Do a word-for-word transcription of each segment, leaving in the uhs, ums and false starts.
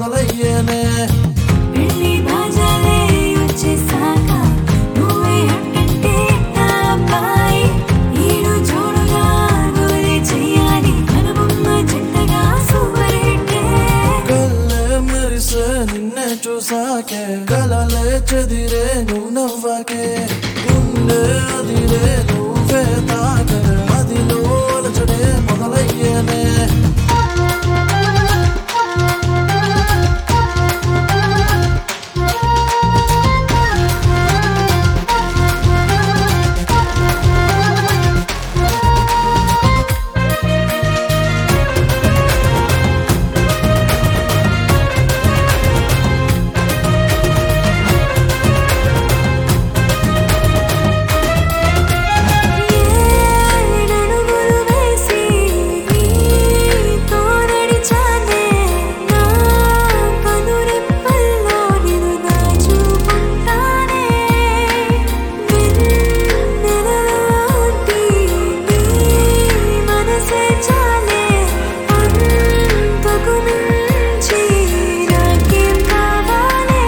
మొదలయ్యేనే. పెళ్లి బాజాలే వచ్చేసాక నువ్వే అట్టంటే నా అబ్బాయి ఈడు జోడుగా గోలే చెయ్యాలి కనుబొమ్మ జంటగా సూపర్ హిట్. కళ్ళే మెరిసే నిన్నే చూసాకే కలలే చెదిరే నువ్వు నవ్వాకే. గుండె అదిరే నువ్వే తాకరే మదిలో అలచడే మొదలయ్యేనే. ఏడడుగులు వేసి నీతో నడిచానే నా కనురెప్పల్లో నిన్ను దాచుకుంటానే. వెన్నెలలాంటి నీ మనసే చాలే అంతకు మించి నాకేం కావాలే.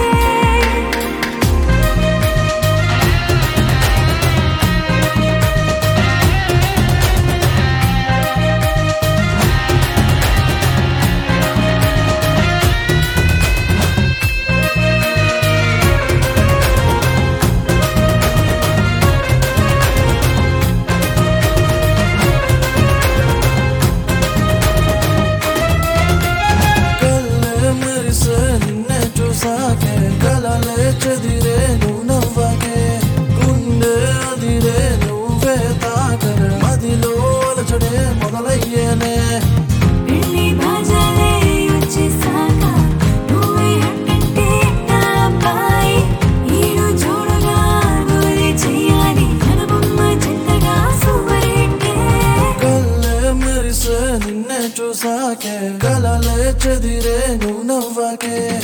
కళ్ళే మెరిసే నిన్నే చూసాకే కలలే చెదిరే నువ్వు నవ్వాకే. గుండె అదిరే నువ్వే తాకరే మదిలో అలచడే మొదలయ్యేనే. పెళ్లి బాజాలే వచ్చేసాక నువ్వే అట్టంటే నా అబ్బాయి ఈడు జోడుగా గోలే చెయ్యాలి కనుబొమ్మ జంటగా సూపర్ హిట్. కళ్ళే మెరిసే నిన్నే చూసాకే కలలే చెదిరే నువ్వు నవ్వాకే.